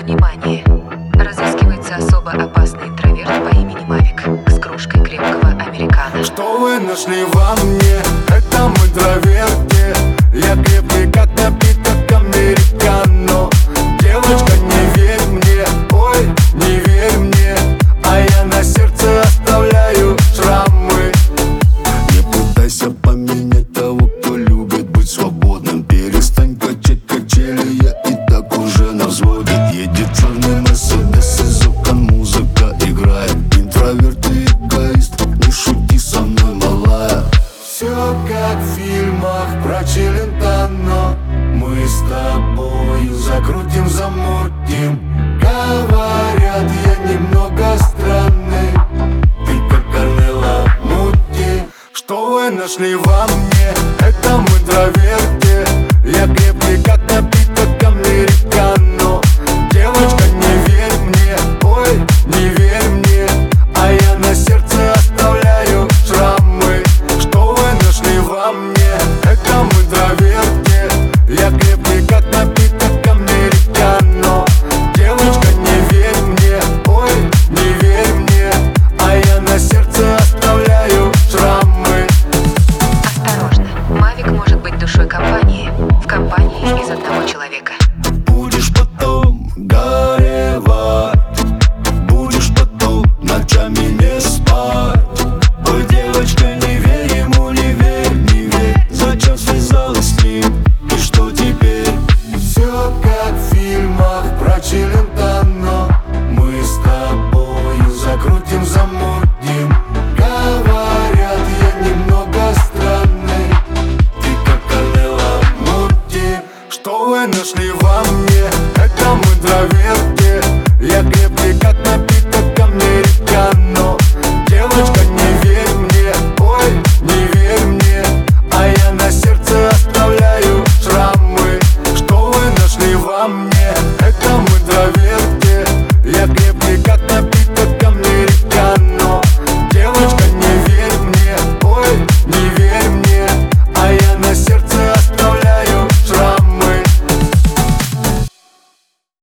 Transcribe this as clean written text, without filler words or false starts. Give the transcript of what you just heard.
Внимание! Разыскивается особо опасный интроверт по имени Мавик с кружкой крепкого американо. Что вы нашли во мне? Это мой интроверте. Я крепкий, как напиток американо. Девочка, не верь мне, ой, не верь мне, а я на сердце оставляю шрамы. Не пытайся поменять того, кто любит быть свободным. Перестань качать качели, я и так уже на взводе. Едет черный Мерседес, из окон музыка играет. Интроверт и эгоист, не шути со мной, малая. Все как в фильмах про Челентано. Мы с тобою закрутим, замутим. Говорят, я немного странный. Ты как Корнело Мути. Что вы нашли во мне?